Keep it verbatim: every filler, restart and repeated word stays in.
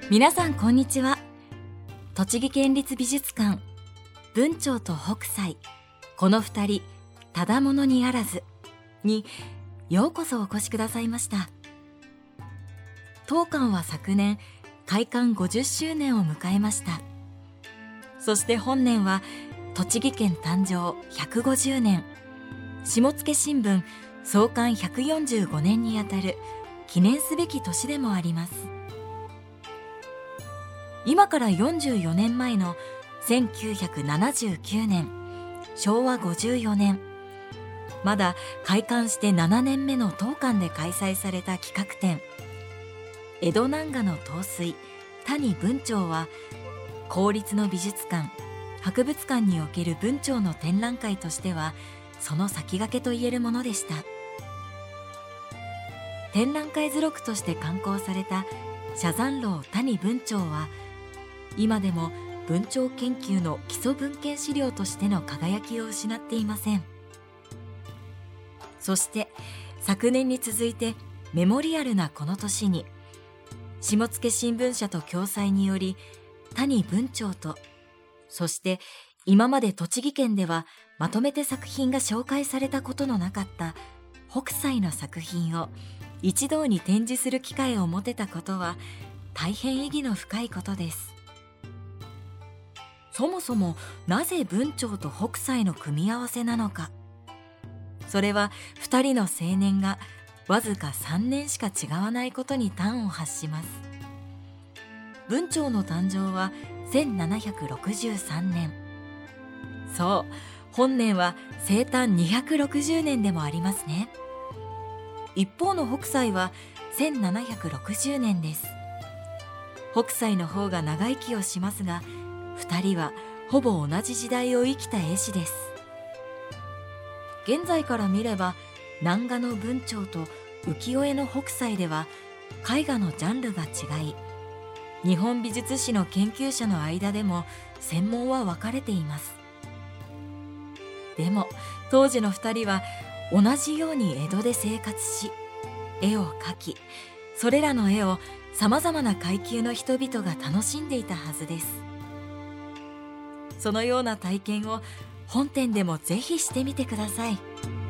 皆さんこんにちは。栃木県立美術館文鳥と北斎、この二人ただものにあらずにようこそお越しくださいました。当館は昨年開館ごじゅっしゅうねんを迎えました。そして本年は栃木県誕生ひゃくごじゅうねん、下野新聞創刊ひゃくよんじゅうごねんにあたる記念すべき年でもあります。今からよんじゅうよねんまえのせんきゅうひゃくななじゅうきゅうねん、しょうわごじゅうよねん、まだ開館してななねんめの当館で開催された企画展、江戸南画の陶水谷文鳥は、公立の美術館博物館における文鳥の展覧会としてはその先駆けといえるものでした。展覧会図録として刊行された写山楼谷文鳥は、今でも文鳥研究の基礎文献資料としての輝きを失っていません。そして昨年に続いてメモリアルなこの年に、下野新聞社と共催により谷文鳥と、そして今まで栃木県ではまとめて作品が紹介されたことのなかった北斎の作品を一堂に展示する機会を持てたことは大変意義の深いことです。そもそもなぜ文鳥と北斎の組み合わせなのか。それは二人の青年がわずかさんねんしか違わないことに端を発します。文鳥の誕生はせんななひゃくろくじゅうさんねん。そう、本年は生誕にひゃくろくじゅうねんでもありますね。一方の北斎はせんななひゃくろくじゅうねんです。北斎の方が長生きをしますが、二人はほぼ同じ時代を生きた絵師です。現在から見れば、南画の文鳥と浮世絵の北斎では絵画のジャンルが違い、日本美術史の研究者の間でも専門は分かれています。でも当時の二人は同じように江戸で生活し、絵を描き、それらの絵をさまざまな階級の人々が楽しんでいたはずです。そのような体験を本展でもぜひしてみてください。